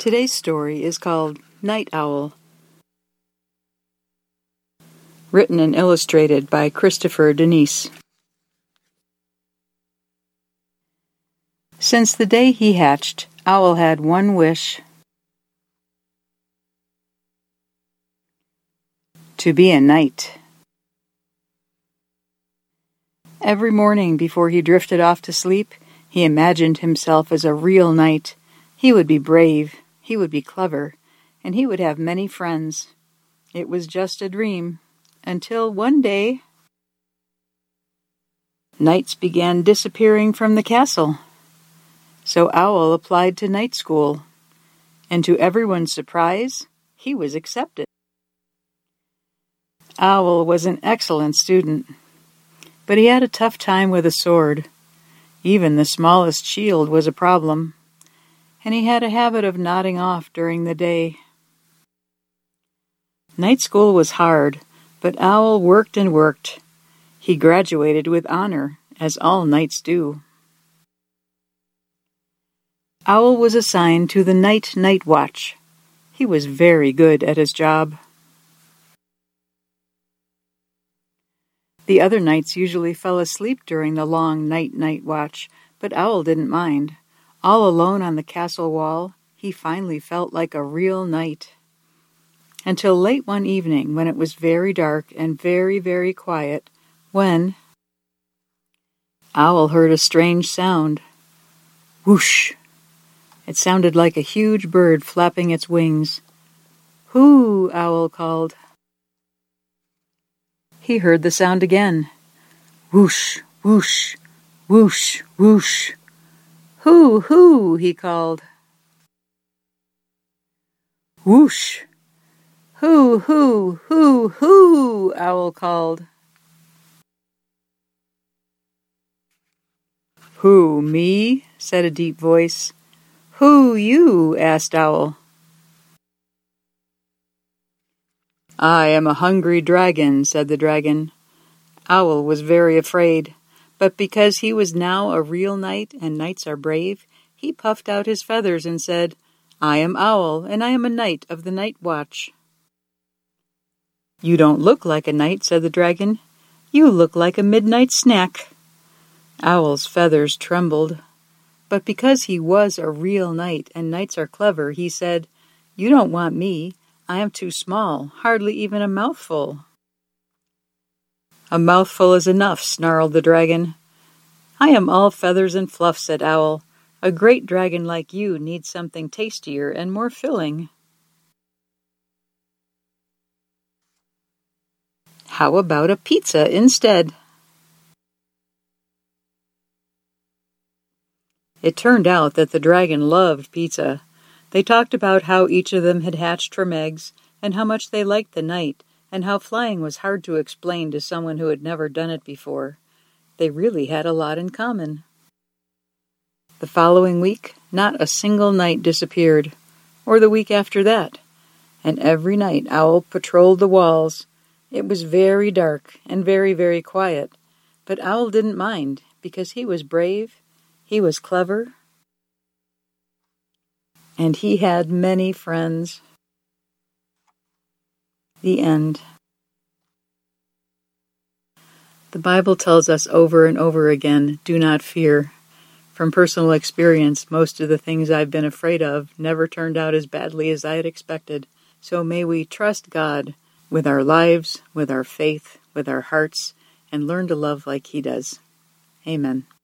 Today's story is called Night Owl, written and illustrated by Christopher Denise. Since the day he hatched, Owl had one wish: to be a knight. Every morning before he drifted off to sleep, he imagined himself as a real knight. He would be brave, he would be clever, and he would have many friends. It was just a dream, until one day, knights began disappearing from the castle. So Owl applied to night school, and to everyone's surprise, he was accepted. Owl was an excellent student, but he had a tough time with a sword. Even the smallest shield was a problem, and he had a habit of nodding off during the day. Night school was hard, but Owl worked and worked. He graduated with honor, as all knights do. Owl was assigned to the night watch. He was very good at his job. The other knights usually fell asleep during the long night watch, but Owl didn't mind. All alone on the castle wall, he finally felt like a real knight. Until late one evening, when it was very dark and very, very quiet, when Owl heard a strange sound. Whoosh! It sounded like a huge bird flapping its wings. "Hoo!" Owl called. He heard the sound again. Whoosh, whoosh, whoosh, whoosh. "Hoo, hoo!" he called. Whoosh! "Hoo, hoo, hoo, hoo!" Owl called. "Who, me?" said a deep voice. "Who you?" asked Owl. "I am a hungry dragon," said the dragon. Owl was very afraid, but because he was now a real knight and knights are brave, he puffed out his feathers and said, "I am Owl, and I am a knight of the night watch." "You don't look like a knight," said the dragon. "You look like a midnight snack." Owl's feathers trembled, but because he was a real knight and knights are clever, he said, "You don't want me. I am too small, hardly even a mouthful." "A mouthful is enough," snarled the dragon. "I am all feathers and fluff," said Owl. "A great dragon like you needs something tastier and more filling." "How about a pizza instead?" It turned out that the dragon loved pizza. They talked about how each of them had hatched from eggs, and how much they liked the night, and how flying was hard to explain to someone who had never done it before. They really had a lot in common. The following week, not a single night disappeared, or the week after that, and every night Owl patrolled the walls. It was very dark and very, very quiet, but Owl didn't mind, because he was brave, he was clever, and he had many friends. The end. The Bible tells us over and over again, do not fear. From personal experience, most of the things I've been afraid of never turned out as badly as I had expected. So may we trust God with our lives, with our faith, with our hearts, and learn to love like He does. Amen.